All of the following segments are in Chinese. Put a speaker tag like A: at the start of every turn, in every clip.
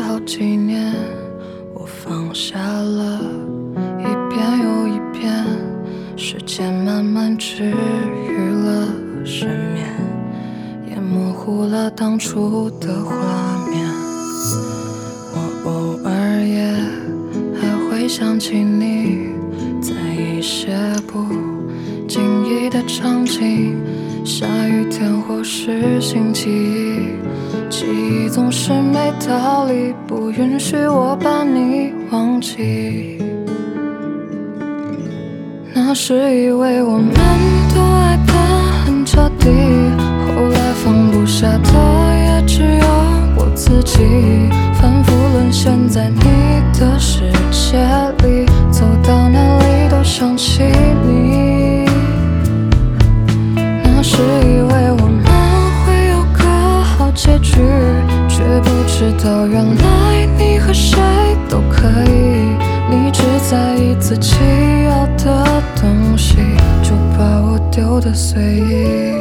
A: 好几年，我放下了一遍又一遍，时间慢慢治愈了失眠，也模糊了当初的画面。我偶尔也还会想起你，在一些不经意的场景，下雨天或是星期一，记忆总是没道理，不允许我把你忘记。那时以为我们都爱得很彻底，后来放不下的也只有我自己，反复沦陷在你的世界里，走到哪里都想起你。那时以为我们会有个好结局，却不知道原来你和谁都可以，你只在意自己要的东西，就把我丢得随意。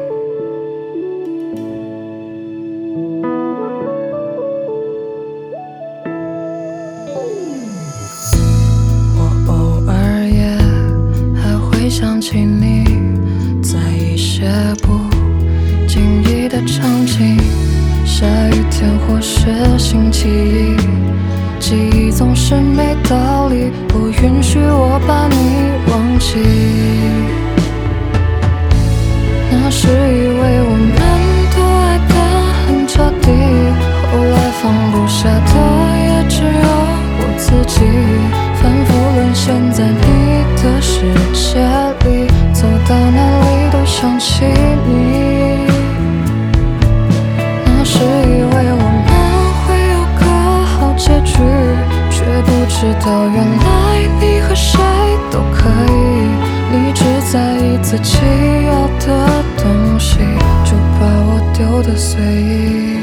A: 我偶尔也还会想起你，在一些不经意的场景，下雨天或是星期一，记忆总是没道理，不允许我把你忘记。那时以为我们都爱得很彻底，后来放不下的也只有我自己，反复沦陷在你的世界里，走到哪里都想起你。那时以为我们会有个好结局，却不知道原来你和谁都可以，你只在意自己要的东西，就把我丢得随意。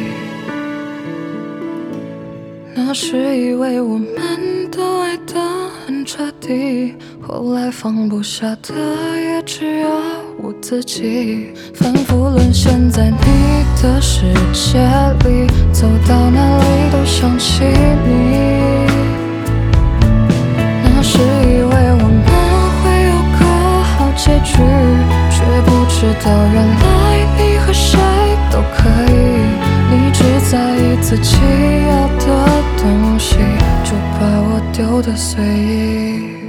A: 那时以为我们都爱得很彻底，后来放不下的也只有我自己，反复沦陷在你的世界里，走到哪里都想起你。那时以为我们会有个好结局，却不知道原来你和谁都可以，你只在意自己要的东西，就把我丢得随意。